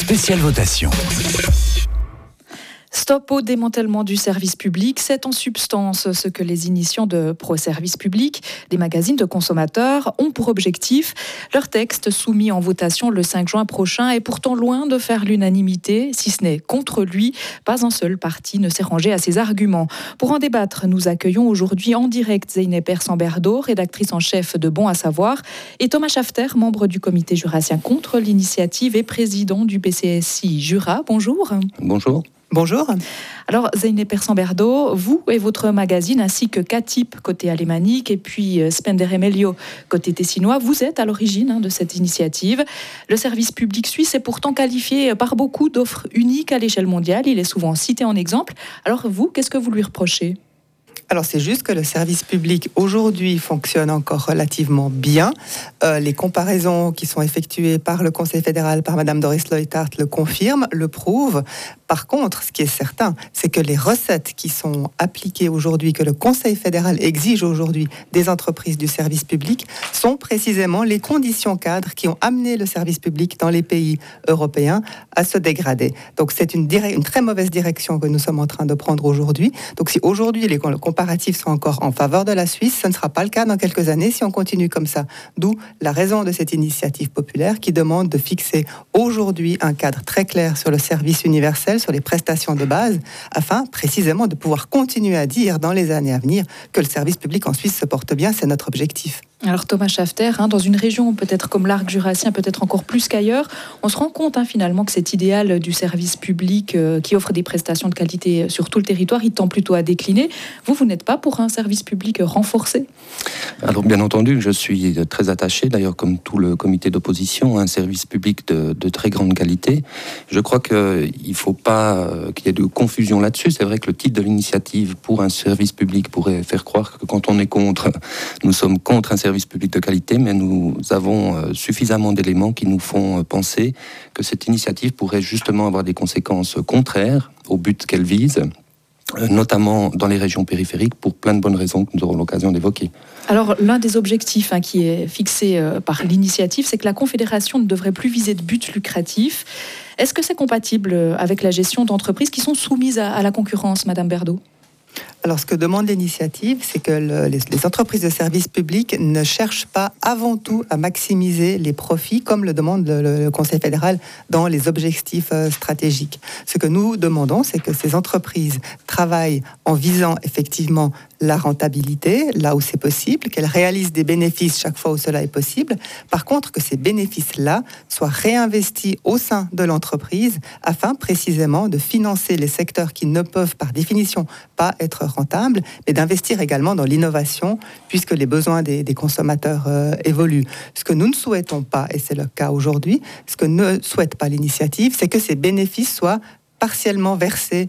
spéciale votation. Stop au démantèlement du service public, c'est en substance ce que les initiants de pro-service public, des magazines de consommateurs, ont pour objectif. Leur texte, soumis en votation le 5 juin prochain, est pourtant loin de faire l'unanimité, si ce n'est contre lui. Pas un seul parti ne s'est rangé à ses arguments. Pour en débattre, nous accueillons aujourd'hui en direct Zeynep Ersan-Berdo, rédactrice en chef de Bon à savoir, et Thomas Schafter, membre du comité jurassien contre l'initiative et président du PCSI Jura. Bonjour. Bonjour. Bonjour. Alors, Zeynep Ersan-Berdo, vous et votre magazine, ainsi que Catip côté alémanique et puis Spender et Melio côté tessinois, vous êtes à l'origine de cette initiative. Le service public suisse est pourtant qualifié par beaucoup d'offres uniques à l'échelle mondiale. Il est souvent cité en exemple. Alors vous, qu'est-ce que vous lui reprochez ? Alors c'est juste que le service public aujourd'hui fonctionne encore relativement bien. Les comparaisons qui sont effectuées par le Conseil fédéral, par Madame Doris Leuthard le confirment, le prouvent. Par contre, ce qui est certain, c'est que les recettes qui sont appliquées aujourd'hui, que le Conseil fédéral exige aujourd'hui des entreprises du service public, sont précisément les conditions cadres qui ont amené le service public dans les pays européens à se dégrader. Donc c'est une très mauvaise direction que nous sommes en train de prendre aujourd'hui. Donc si aujourd'hui les comparatifs sont encore en faveur de la Suisse, ce ne sera pas le cas dans quelques années si on continue comme ça. D'où la raison de cette initiative populaire qui demande de fixer aujourd'hui un cadre très clair sur le service universel, sur les prestations de base, afin précisément de pouvoir continuer à dire dans les années à venir que le service public en Suisse se porte bien, c'est notre objectif. Alors Thomas Schafter, dans une région peut-être comme l'arc jurassien, peut-être encore plus qu'ailleurs, on se rend compte finalement que cet idéal du service public qui offre des prestations de qualité sur tout le territoire, il tend plutôt à décliner. Vous n'êtes pas pour un service public renforcé ? Alors bien entendu, je suis très attaché, d'ailleurs comme tout le comité d'opposition, à un service public de très grande qualité. Je crois qu'il ne faut pas qu'il y ait de confusion là-dessus. C'est vrai que le titre de l'initiative pour un service public pourrait faire croire que quand on est contre, nous sommes contre un service public de qualité, mais nous avons suffisamment d'éléments qui nous font penser que cette initiative pourrait justement avoir des conséquences contraires au but qu'elle vise, notamment dans les régions périphériques, pour plein de bonnes raisons que nous aurons l'occasion d'évoquer. Alors, l'un des objectifs qui est fixé par l'initiative, c'est que la Confédération ne devrait plus viser de buts lucratifs. Est-ce que c'est compatible avec la gestion d'entreprises qui sont soumises à la concurrence, Madame Berdo ? Alors, ce que demande l'initiative, c'est que les entreprises de services publics ne cherchent pas avant tout à maximiser les profits, comme le demande le Conseil fédéral dans les objectifs stratégiques. Ce que nous demandons, c'est que ces entreprises travaillent en visant effectivement la rentabilité, là où c'est possible, qu'elles réalisent des bénéfices chaque fois où cela est possible. Par contre, que ces bénéfices-là soient réinvestis au sein de l'entreprise afin précisément de financer les secteurs qui ne peuvent par définition pas être rentables, mais d'investir également dans l'innovation puisque les besoins des consommateurs évoluent. Ce que nous ne souhaitons pas, et c'est le cas aujourd'hui, ce que ne souhaite pas l'initiative, c'est que ces bénéfices soient partiellement versés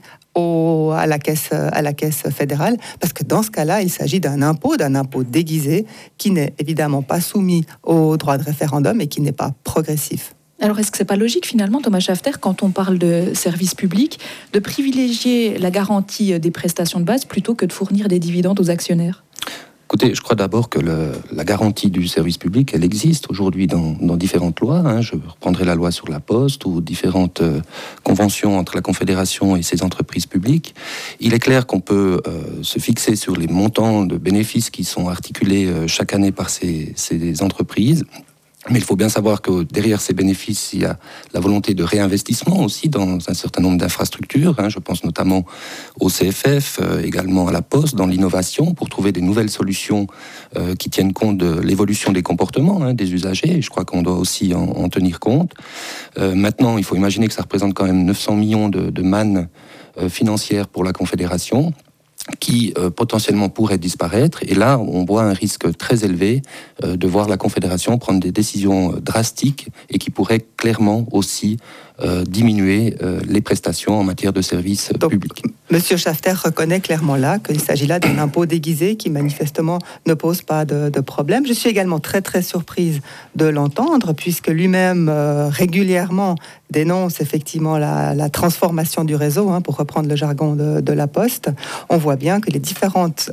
à la caisse fédérale, parce que dans ce cas-là, il s'agit d'un impôt déguisé qui n'est évidemment pas soumis au droit de référendum et qui n'est pas progressif. Alors, est-ce que c'est pas logique finalement, Thomas Schafter, quand on parle de service public, de privilégier la garantie des prestations de base plutôt que de fournir des dividendes aux actionnaires ? Écoutez, je crois d'abord que la garantie du service public, elle existe aujourd'hui dans différentes lois. Je reprendrai la loi sur la Poste ou différentes conventions entre la Confédération et ses entreprises publiques. Il est clair qu'on peut se fixer sur les montants de bénéfices qui sont articulés chaque année par ces entreprises. Mais il faut bien savoir que derrière ces bénéfices, il y a la volonté de réinvestissement aussi dans un certain nombre d'infrastructures. Je pense notamment au CFF, également à la Poste, dans l'innovation, pour trouver des nouvelles solutions qui tiennent compte de l'évolution des comportements des usagers. Et je crois qu'on doit aussi en tenir compte. Maintenant, il faut imaginer que ça représente quand même 900 millions de mannes financières pour la Confédération, qui potentiellement pourrait disparaître. Et là, on voit un risque très élevé de voir la Confédération prendre des décisions drastiques et qui pourraient clairement aussi diminuer les prestations en matière de services publics. Monsieur Schafter reconnaît clairement là qu'il s'agit là d'un impôt déguisé qui manifestement ne pose pas de problème. Je suis également très très surprise de l'entendre puisque lui-même régulièrement dénonce effectivement la transformation du réseau, pour reprendre le jargon de la Poste. On voit bien que les différentes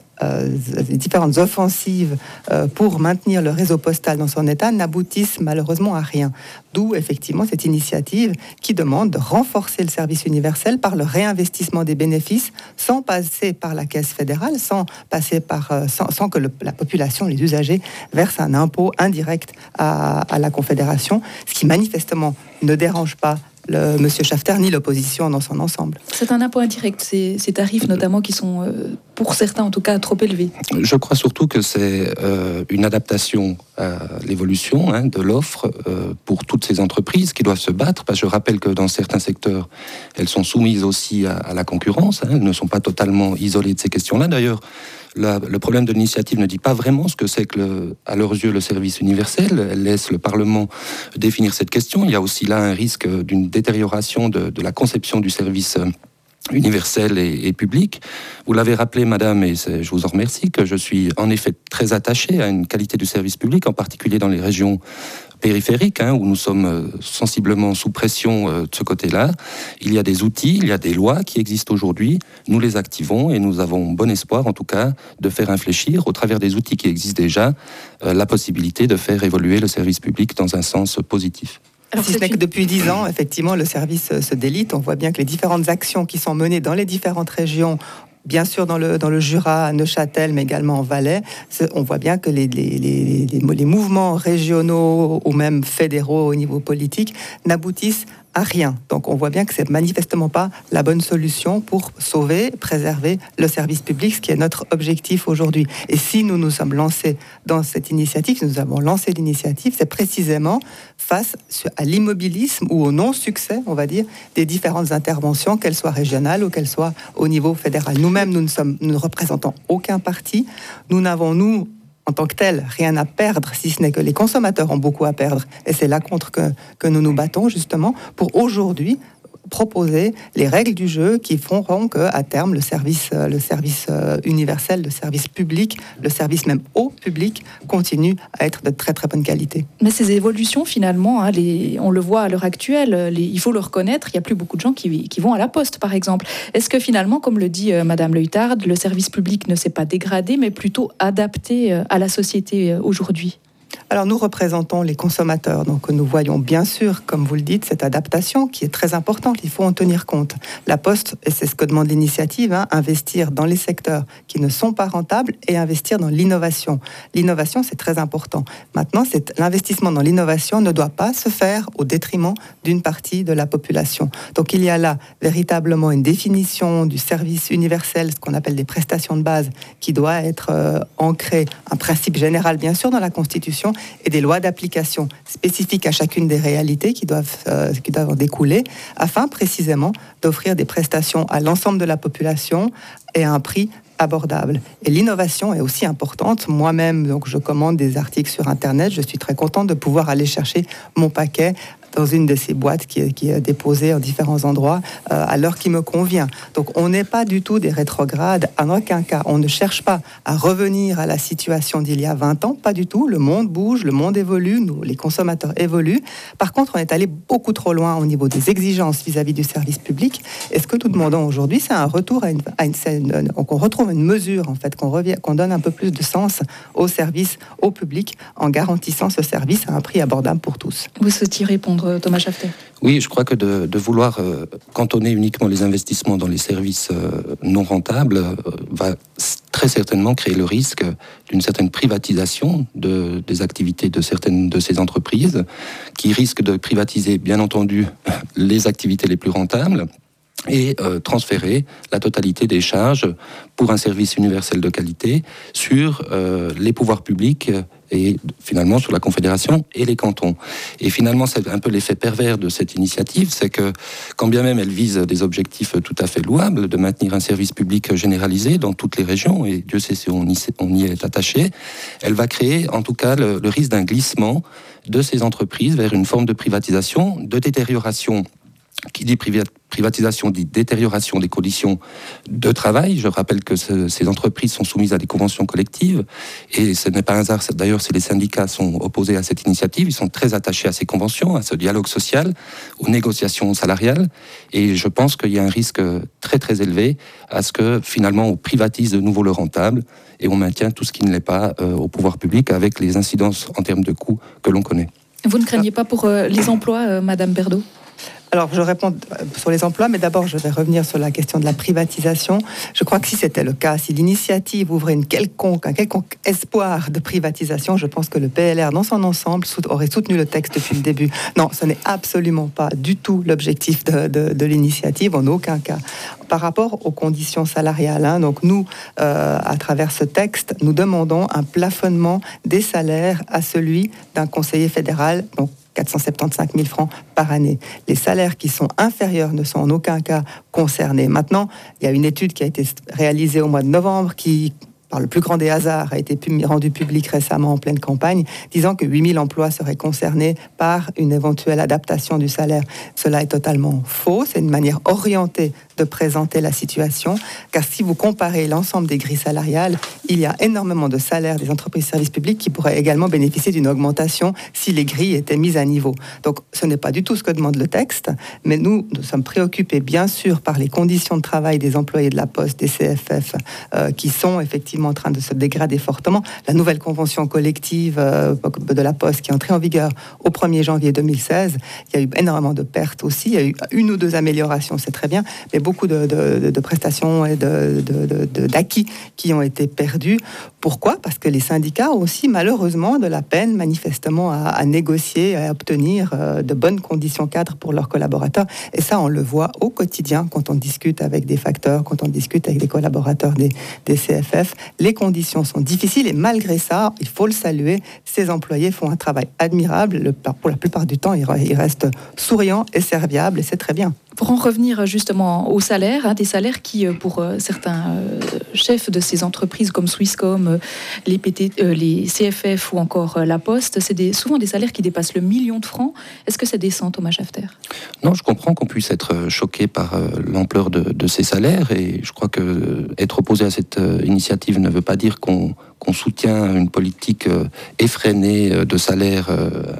offensives pour maintenir le réseau postal dans son état n'aboutissent malheureusement à rien. D'où effectivement cette initiative qui demande de renforcer le service universel par le réinvestissement des bénéfices sans passer par la caisse fédérale, sans que la population, les usagers, versent un impôt indirect à la Confédération, ce qui manifestement ne dérange pas Monsieur Schafter ni l'opposition dans son ensemble. C'est un impôt indirect, ces tarifs notamment qui sont, pour certains en tout cas, trop élevés. Je crois surtout que c'est une adaptation à l'évolution de l'offre pour toutes ces entreprises qui doivent se battre, parce que je rappelle que dans certains secteurs, elles sont soumises aussi à la concurrence, elles ne sont pas totalement isolées de ces questions-là. D'ailleurs, le problème de l'initiative ne dit pas vraiment ce que c'est que, à leurs yeux, le service universel. Elle laisse le Parlement définir cette question. Il y a aussi là un risque d'une détérioration de la conception du service universel et public. Vous l'avez rappelé, madame, et je vous en remercie, que je suis en effet très attaché à une qualité du service public, en particulier dans les régions périphériques, où nous sommes sensiblement sous pression de ce côté-là. Il y a des outils, il y a des lois qui existent aujourd'hui. Nous les activons et nous avons bon espoir, en tout cas, de faire infléchir, au travers des outils qui existent déjà, la possibilité de faire évoluer le service public dans un sens positif. Alors, si ce n'est que depuis 10 ans, effectivement, le service se délite. On voit bien que les différentes actions qui sont menées dans les différentes régions, bien sûr dans le Jura, à Neuchâtel, mais également en Valais, on voit bien que les mouvements régionaux ou même fédéraux au niveau politique n'aboutissent à rien. Donc on voit bien que c'est manifestement pas la bonne solution pour sauver, préserver le service public, ce qui est notre objectif aujourd'hui. Et si nous nous sommes lancés dans cette initiative, nous avons lancé l'initiative, c'est précisément face à l'immobilisme ou au non-succès, on va dire, des différentes interventions, qu'elles soient régionales ou qu'elles soient au niveau fédéral. Nous-mêmes, nous ne représentons aucun parti. Nous n'avons, en tant que tel, rien à perdre, si ce n'est que les consommateurs ont beaucoup à perdre. Et c'est là contre que nous nous battons, justement, pour aujourd'hui proposer les règles du jeu qui feront qu'à terme, le service universel, le service public, le service même au public continue à être de très très bonne qualité. Mais ces évolutions, finalement, on le voit à l'heure actuelle, il faut le reconnaître, il n'y a plus beaucoup de gens qui vont à la poste, par exemple. Est-ce que finalement, comme le dit Madame Leuthard, le service public ne s'est pas dégradé, mais plutôt adapté à la société aujourd'hui ? Alors nous représentons les consommateurs, donc nous voyons bien sûr, comme vous le dites, cette adaptation qui est très importante, il faut en tenir compte. La Poste, et c'est ce que demande l'initiative, investir dans les secteurs qui ne sont pas rentables et investir dans l'innovation. L'innovation, c'est très important. Maintenant, l'investissement dans l'innovation ne doit pas se faire au détriment d'une partie de la population. Donc il y a là véritablement une définition du service universel, ce qu'on appelle des prestations de base, qui doit être ancré, un principe général bien sûr dans la Constitution, et des lois d'application spécifiques à chacune des réalités qui doivent en découler, afin précisément d'offrir des prestations à l'ensemble de la population et à un prix abordable. Et l'innovation est aussi importante. Moi-même, donc, je commande des articles sur Internet. Je suis très contente de pouvoir aller chercher mon paquet dans une de ces boîtes qui est déposée en différents endroits à l'heure qui me convient. Donc on n'est pas du tout des rétrogrades, en aucun cas. On ne cherche pas à revenir à la situation d'il y a 20 ans, pas du tout. Le monde bouge, le monde évolue, nous, les consommateurs évoluent. Par contre, on est allé beaucoup trop loin au niveau des exigences vis-à-vis du service public. Et ce que nous demandons aujourd'hui, c'est un retour qu'on retrouve une mesure, en fait, qu'on donne un peu plus de sens au service, au public, en garantissant ce service à un prix abordable pour tous. Vous souhaitiez répondre, Thomas Schafter ? Oui, je crois que de vouloir cantonner uniquement les investissements dans les services non rentables va très certainement créer le risque d'une certaine privatisation des activités de certaines de ces entreprises, qui risquent de privatiser, bien entendu, les activités les plus rentables, et transférer la totalité des charges pour un service universel de qualité sur les pouvoirs publics et finalement sur la Confédération et les cantons. Et finalement, c'est un peu l'effet pervers de cette initiative, c'est que quand bien même elle vise des objectifs tout à fait louables, de maintenir un service public généralisé dans toutes les régions, et Dieu sait si on y est attaché, elle va créer en tout cas le risque d'un glissement de ces entreprises vers une forme de privatisation, de détérioration. Qui dit privatisation dit détérioration des conditions de travail. Je rappelle que ces entreprises sont soumises à des conventions collectives et ce n'est pas un hasard. D'ailleurs, si les syndicats sont opposés à cette initiative, ils sont très attachés à ces conventions, à ce dialogue social, aux négociations salariales. Et je pense qu'il y a un risque très très élevé à ce que finalement on privatise de nouveau le rentable et on maintient tout ce qui ne l'est pas au pouvoir public avec les incidences en termes de coûts que l'on connaît. Vous ne craignez pas pour les emplois, Madame Berdo ? Alors, je réponds sur les emplois, mais d'abord, je vais revenir sur la question de la privatisation. Je crois que si c'était le cas, si l'initiative ouvrait un quelconque espoir de privatisation, je pense que le PLR, dans son ensemble, aurait soutenu le texte depuis le début. Non, ce n'est absolument pas du tout l'objectif de l'initiative, en aucun cas. Par rapport aux conditions salariales, donc nous, à travers ce texte, nous demandons un plafonnement des salaires à celui d'un conseiller fédéral, donc 475 000 francs par année. Les salaires qui sont inférieurs ne sont en aucun cas concernés. Maintenant, il y a une étude qui a été réalisée au mois de novembre qui, par le plus grand des hasards, a été rendue publique récemment en pleine campagne, disant que 8 000 emplois seraient concernés par une éventuelle adaptation du salaire. Cela est totalement faux. C'est une manière orientée de présenter la situation, car si vous comparez l'ensemble des grilles salariales, il y a énormément de salaires des entreprises de services publics qui pourraient également bénéficier d'une augmentation si les grilles étaient mises à niveau. Donc ce n'est pas du tout ce que demande le texte, mais nous sommes préoccupés bien sûr par les conditions de travail des employés de la Poste, des CFF, qui sont effectivement en train de se dégrader fortement. La nouvelle convention collective de la Poste qui est entrée en vigueur au 1er janvier 2016, il y a eu énormément de pertes aussi, il y a eu 1 ou 2 améliorations, c'est très bien, mais beaucoup de prestations et d'acquis qui ont été perdus. Pourquoi ? Parce que les syndicats ont aussi malheureusement de la peine manifestement à négocier, à obtenir de bonnes conditions cadres pour leurs collaborateurs. Et ça, on le voit au quotidien quand on discute avec des facteurs, quand on discute avec des collaborateurs des CFF. Les conditions sont difficiles et malgré ça, il faut le saluer, ces employés font un travail admirable. Pour la plupart du temps, ils restent souriants et serviables et c'est très bien. Pour en revenir justement aux salaires, des salaires qui, pour certains chefs de ces entreprises comme Swisscom, les CFF ou encore la Poste, c'est souvent des salaires qui dépassent le 1 million de francs. Est-ce que c'est décent, Thomas Schafter ? Non, je comprends qu'on puisse être choqué par l'ampleur de ces salaires et je crois que être opposé à cette initiative ne veut pas dire qu'on soutient une politique effrénée de salaire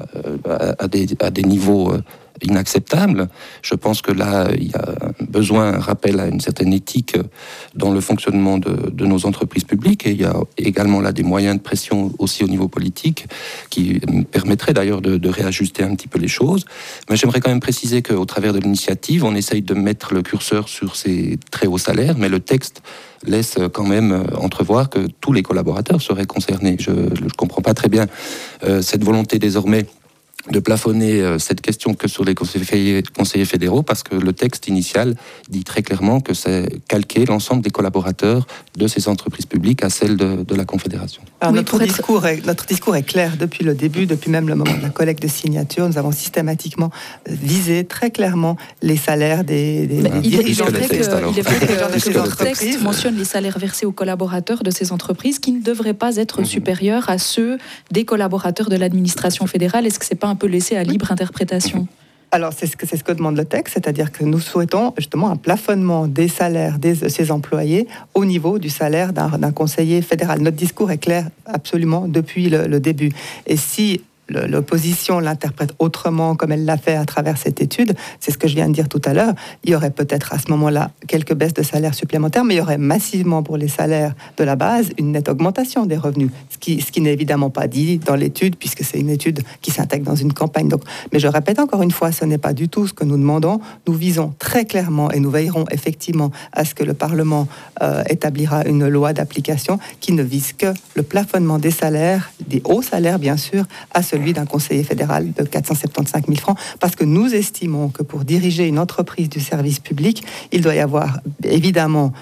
à des niveaux inacceptable. Je pense que là, il y a besoin, un rappel à une certaine éthique dans le fonctionnement de nos entreprises publiques et il y a également là des moyens de pression aussi au niveau politique qui permettraient d'ailleurs de réajuster un petit peu les choses. Mais j'aimerais quand même préciser qu'au travers de l'initiative, on essaye de mettre le curseur sur ces très hauts salaires, mais le texte laisse quand même entrevoir que tous les collaborateurs seraient concernés. Je ne comprends pas très bien cette volonté désormais de plafonner cette question que sur les conseillers fédéraux, parce que le texte initial dit très clairement que c'est calquer l'ensemble des collaborateurs de ces entreprises publiques à celle de la Confédération. Alors, notre discours est clair depuis le début, depuis même le moment de la collecte de signatures. Nous avons systématiquement visé très clairement les salaires des dirigeants. Il est vrai que le texte mentionne les salaires versés aux collaborateurs de ces entreprises qui ne devraient pas être supérieurs à ceux des collaborateurs de l'administration fédérale. Est-ce que c'est pas un peu laissé à libre interprétation ? Alors, c'est ce que demande le texte, c'est-à-dire que nous souhaitons justement un plafonnement des salaires de ces employés au niveau du salaire d'un conseiller fédéral. Notre discours est clair absolument depuis le début. Et si l'opposition l'interprète autrement, comme elle l'a fait à travers cette étude, c'est ce que je viens de dire tout à l'heure, il y aurait peut-être à ce moment-là quelques baisses de salaires supplémentaires, mais il y aurait massivement pour les salaires de la base une nette augmentation des revenus, ce qui n'est évidemment pas dit dans l'étude, puisque c'est une étude qui s'intègre dans une campagne. Donc, mais je répète encore une fois, ce n'est pas du tout ce que nous demandons. Nous visons très clairement, et nous veillerons effectivement à ce que le Parlement établira une loi d'application qui ne vise que le plafonnement des salaires, des hauts salaires bien sûr, à celui d'un conseiller fédéral de 475 000 francs, parce que nous estimons que pour diriger une entreprise du service public, il doit y avoir évidemment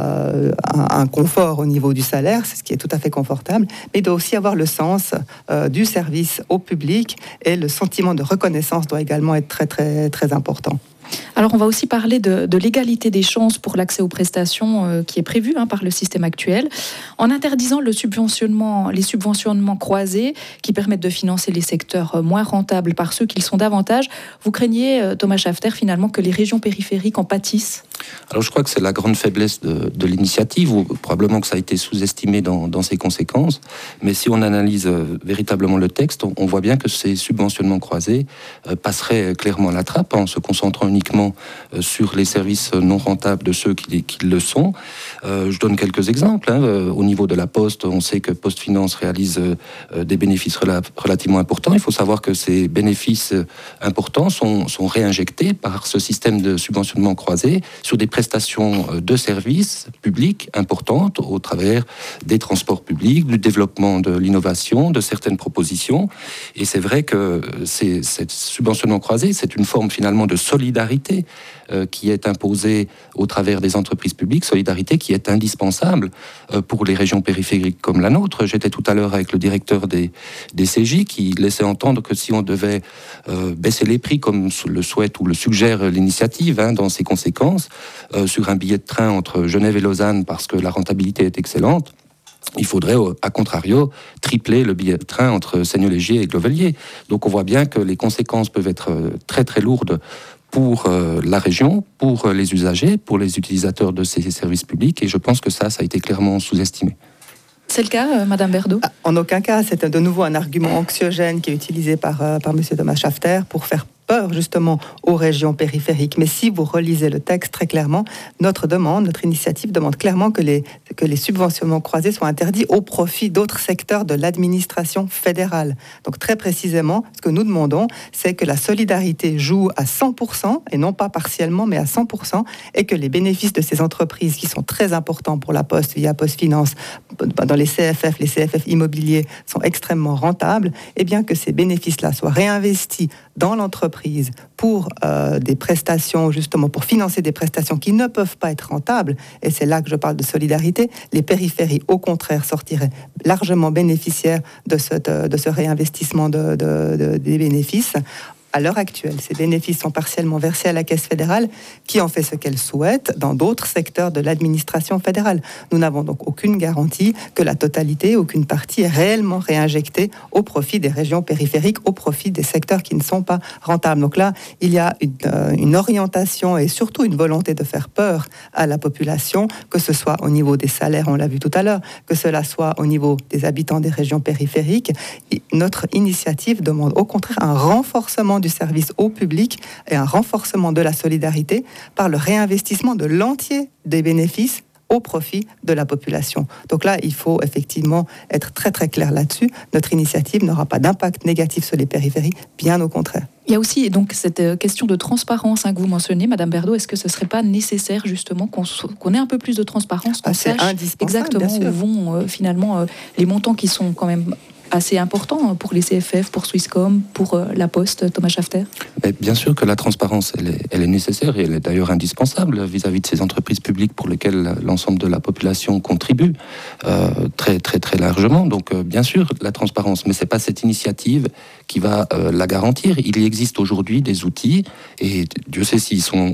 un confort au niveau du salaire, c'est ce qui est tout à fait confortable, mais il doit aussi avoir le sens du service au public et le sentiment de reconnaissance doit également être très, très, très important. Alors on va aussi parler de l'égalité des chances pour l'accès aux prestations qui est prévue par le système actuel, en interdisant les subventionnements croisés qui permettent de financer les secteurs moins rentables par ceux qui le sont davantage. Vous craignez, Thomas Schafter, finalement que les régions périphériques en pâtissent ? Alors je crois que c'est la grande faiblesse de l'initiative, ou probablement que ça a été sous-estimé dans ses conséquences, mais si on analyse véritablement le texte, on voit bien que ces subventionnements croisés passeraient clairement la trappe en se concentrant uniquement sur les services non rentables de ceux qui le sont. Je donne quelques exemples. Au niveau de la Poste, on sait que PostFinance réalise des bénéfices relativement importants. Il faut savoir que ces bénéfices importants sont réinjectés par ce système de subventionnement croisé sur des prestations de services publics importantes au travers des transports publics, du développement de l'innovation, de certaines propositions. Et c'est vrai que cette subventionnement croisé, c'est une forme finalement de solidarité qui est imposée au travers des entreprises publiques, solidarité qui est indispensable pour les régions périphériques comme la nôtre. J'étais tout à l'heure avec le directeur des CJ qui laissait entendre que si on devait baisser les prix comme le souhaite ou le suggère l'initiative, dans ses conséquences, sur un billet de train entre Genève et Lausanne parce que la rentabilité est excellente, il faudrait, à contrario, tripler le billet de train entre Seigneur-Légier et Clovelier. Donc on voit bien que les conséquences peuvent être très très lourdes pour la région, pour les usagers, pour les utilisateurs de ces services publics, et je pense que ça a été clairement sous-estimé. C'est le cas, Madame Berdo ? En aucun cas, c'est de nouveau un argument anxiogène qui est utilisé par M. Thomas Schafter pour faire peur justement aux régions périphériques. Mais si vous relisez le texte très clairement, notre initiative demande clairement que les subventionnements croisés soient interdits au profit d'autres secteurs de l'administration fédérale. Donc très précisément, ce que nous demandons, c'est que la solidarité joue à 100%, et non pas partiellement, mais à 100%, et que les bénéfices de ces entreprises, qui sont très importants pour la Poste via PostFinance, dans les CFF immobiliers sont extrêmement rentables, et bien que ces bénéfices-là soient réinvestis dans l'entreprise pour des prestations, justement pour financer des prestations qui ne peuvent pas être rentables, et c'est là que je parle de solidarité. Les périphéries, au contraire, sortiraient largement bénéficiaires de ce réinvestissement des bénéfices. À l'heure actuelle, ces bénéfices sont partiellement versés à la Caisse fédérale, qui en fait ce qu'elle souhaite dans d'autres secteurs de l'administration fédérale. Nous n'avons donc aucune garantie que la totalité, aucune partie est réellement réinjectée au profit des régions périphériques, au profit des secteurs qui ne sont pas rentables. Donc là, il y a une orientation et surtout une volonté de faire peur à la population, que ce soit au niveau des salaires, on l'a vu tout à l'heure, que cela soit au niveau des habitants des régions périphériques. Notre initiative demande au contraire un renforcement du service au public et un renforcement de la solidarité par le réinvestissement de l'entier des bénéfices au profit de la population. Donc là, il faut effectivement être très très clair là-dessus. Notre initiative n'aura pas d'impact négatif sur les périphéries, bien au contraire. Il y a aussi donc cette question de transparence que vous mentionnez, Madame Berdo. Est-ce que ce ne serait pas nécessaire justement qu'on ait un peu plus de transparence, qu'on sache exactement où vont finalement les montants qui sont quand même assez important pour les CFF, pour Swisscom, pour la Poste, Thomas Schafter? Bien sûr que la transparence, elle est nécessaire et elle est d'ailleurs indispensable vis-à-vis de ces entreprises publiques pour lesquelles l'ensemble de la population contribue très, très, très largement. Donc, bien sûr, la transparence, mais ce n'est pas cette initiative qui va la garantir. Il existe aujourd'hui des outils, et Dieu sait s'ils sont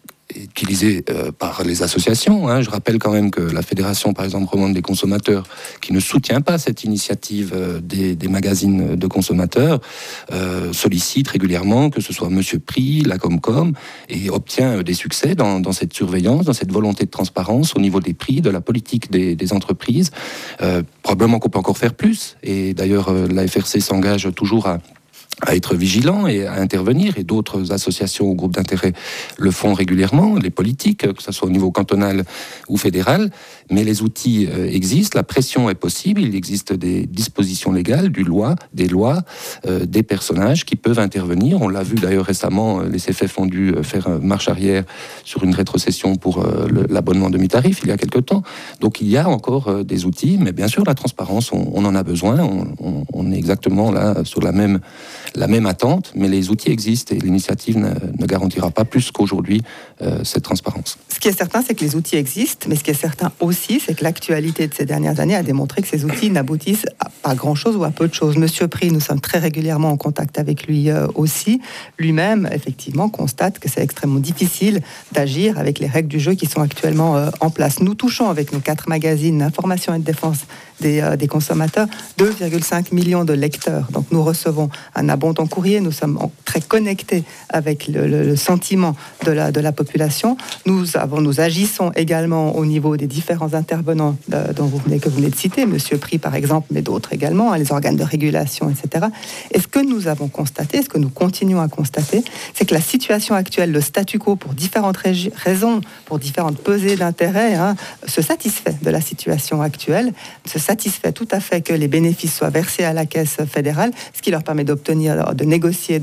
utilisés par les associations. Je rappelle quand même que la Fédération, par exemple, romande des consommateurs, qui ne soutient pas cette initiative des magazines de consommateurs, sollicite régulièrement, que ce soit Monsieur Prix, la Comcom, et obtient des succès dans cette surveillance, dans cette volonté de transparence au niveau des prix, de la politique des entreprises. Probablement qu'on peut encore faire plus, et d'ailleurs la FRC s'engage toujours à être vigilant et à intervenir, et d'autres associations ou groupes d'intérêt le font régulièrement, les politiques, que ce soit au niveau cantonal ou fédéral, mais les outils existent, la pression est possible, il existe des dispositions légales, des lois, des personnages qui peuvent intervenir. On l'a vu d'ailleurs récemment, les CFF ont dû faire marche arrière sur une rétrocession pour l'abonnement demi-tarif il y a quelque temps. Donc il y a encore des outils, mais bien sûr la transparence, on en a besoin, on est exactement là sur la même attente, mais les outils existent et l'initiative ne garantira pas plus qu'aujourd'hui cette transparence. Ce qui est certain, c'est que les outils existent, mais ce qui est certain aussi, c'est que l'actualité de ces dernières années a démontré que ces outils n'aboutissent à pas grand-chose ou à peu de choses. Monsieur Prix, nous sommes très régulièrement en contact avec lui aussi. Lui-même, effectivement, constate que c'est extrêmement difficile d'agir avec les règles du jeu qui sont actuellement en place. Nous touchons avec nos 4 magazines, Information et Défense, des consommateurs, 2,5 millions de lecteurs. Donc nous recevons un abondant courrier, nous sommes très connectés avec le sentiment de la population. Nous agissons également au niveau des différents intervenants que vous venez de citer, Monsieur Prix par exemple, mais d'autres également, les organes de régulation, etc. Et ce que nous avons constaté, ce que nous continuons à constater, c'est que la situation actuelle, le statu quo, pour différentes raisons, pour différentes pesées d'intérêt, se satisfait de la situation actuelle, se satisfait tout à fait que les bénéfices soient versés à la caisse fédérale, ce qui leur permet de négocier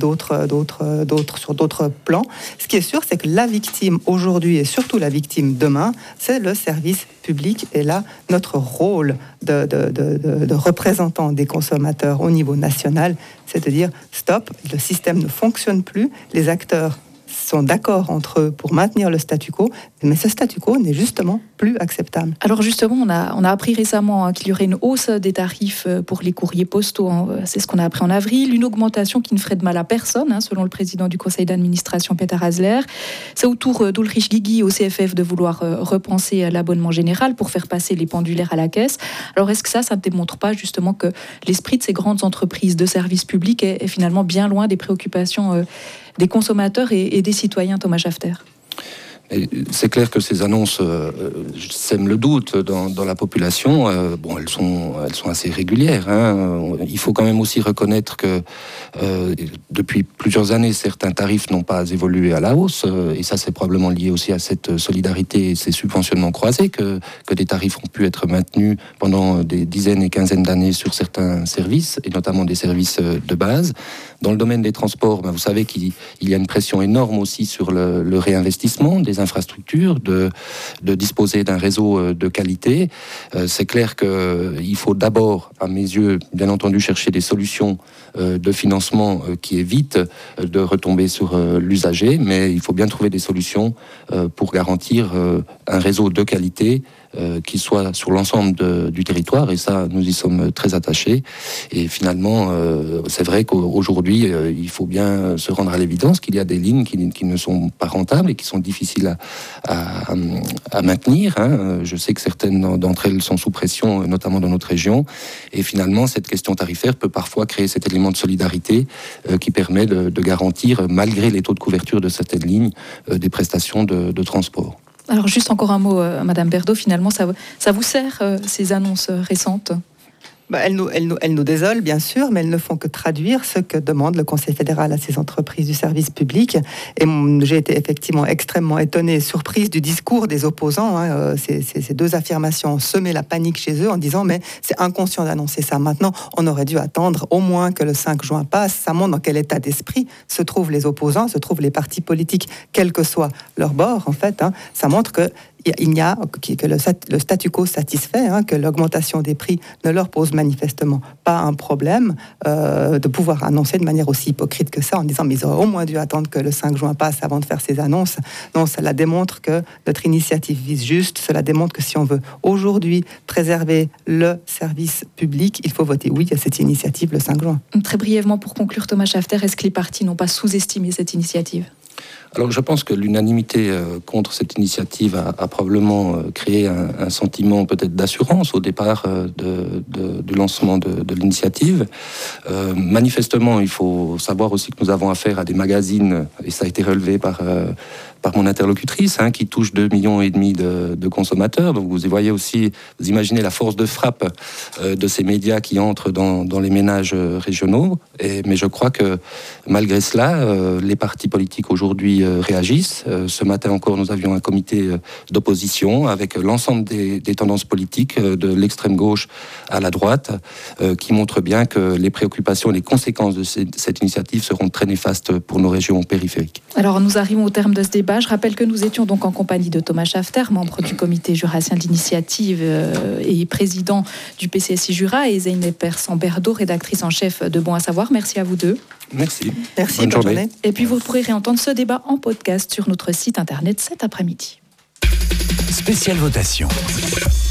sur d'autres plans. Ce qui est sûr, c'est que la victime aujourd'hui et surtout la victime demain, c'est le service public. Et là, notre rôle de représentant des consommateurs au niveau national, c'est de dire stop, le système ne fonctionne plus, les acteurs sont d'accord entre eux pour maintenir le statu quo, mais ce statu quo n'est justement plus acceptable. Alors justement, on a appris récemment qu'il y aurait une hausse des tarifs pour les courriers postaux. C'est ce qu'on a appris en avril. Une augmentation qui ne ferait de mal à personne, selon le président du conseil d'administration, Peter Hasler. C'est au tour d'Ulrich Guigui au CFF de vouloir repenser l'abonnement général pour faire passer les pendulaires à la caisse. Alors est-ce que ça ne démontre pas justement que l'esprit de ces grandes entreprises de services publics est finalement bien loin des préoccupations des consommateurs et des citoyens, Thomas Schafter? C'est clair que ces annonces sèment le doute dans la population. Elles sont assez régulières. Il faut quand même aussi reconnaître que depuis plusieurs années, certains tarifs n'ont pas évolué à la hausse. Et ça, c'est probablement lié aussi à cette solidarité et ces subventionnements croisés que des tarifs ont pu être maintenus pendant des dizaines et quinzaines d'années sur certains services, et notamment des services de base. Dans le domaine des transports, vous savez qu'il y a une pression énorme aussi sur le réinvestissement des infrastructures, de disposer d'un réseau de qualité. C'est clair qu'il faut d'abord, à mes yeux, bien entendu, chercher des solutions de financement qui évitent de retomber sur l'usager, mais il faut bien trouver des solutions pour garantir un réseau de qualité qui soit sur l'ensemble du territoire, et ça, nous y sommes très attachés. Et finalement, c'est vrai qu'aujourd'hui, il faut bien se rendre à l'évidence qu'il y a des lignes qui ne sont pas rentables et qui sont difficiles à maintenir. Je sais que certaines d'entre elles sont sous pression, notamment dans notre région. Et finalement, cette question tarifaire peut parfois créer cet élément de solidarité qui permet de garantir, malgré les taux de couverture de certaines lignes, des prestations de transport. Alors juste encore un mot, Madame Berdo, finalement, ça vous sert, ces annonces récentes ? Elles nous désolent, bien sûr, mais elles ne font que traduire ce que demande le Conseil fédéral à ces entreprises du service public. Et j'ai été effectivement extrêmement étonnée et surprise du discours des opposants. Ces deux affirmations ont semé la panique chez eux en disant « mais c'est inconscient d'annoncer ça. Maintenant, on aurait dû attendre au moins que le 5 juin passe. » Ça montre dans quel état d'esprit se trouvent les opposants, se trouvent les partis politiques, quel que soit leur bord, en fait. Ça montre que le statu quo satisfait, que l'augmentation des prix ne leur pose manifestement pas un problème de pouvoir annoncer de manière aussi hypocrite que ça en disant mais ils auraient au moins dû attendre que le 5 juin passe avant de faire ces annonces. Non, cela démontre que notre initiative vise juste, cela démontre que si on veut aujourd'hui préserver le service public, il faut voter oui à cette initiative le 5 juin. Très brièvement pour conclure, Thomas Schafter, est-ce que les partis n'ont pas sous-estimé cette initiative ? Alors je pense que l'unanimité contre cette initiative a probablement créé un sentiment peut-être d'assurance au départ du lancement de l'initiative. Manifestement, il faut savoir aussi que nous avons affaire à des magazines, et ça a été relevé par mon interlocutrice, qui touche 2,5 millions de consommateurs. Donc vous y voyez aussi, vous imaginez la force de frappe de ces médias qui entrent dans les ménages régionaux. Mais je crois que malgré cela, les partis politiques aujourd'hui réagissent. Ce matin encore, nous avions un comité d'opposition avec l'ensemble des tendances politiques, de l'extrême gauche à la droite, qui montrent bien que les préoccupations et les conséquences de cette initiative seront très néfastes pour nos régions périphériques. Alors nous arrivons au terme de ce débat. Je rappelle que nous étions donc en compagnie de Thomas Schafter, membre du comité jurassien de l'initiative et président du PCSI Jura, et Zeynep Persan-Berdo, rédactrice en chef de Bon à savoir. Merci à vous deux. Merci. Bonne journée. Et puis vous pourrez réentendre ce débat en podcast sur notre site internet cet après-midi. Spéciale votation.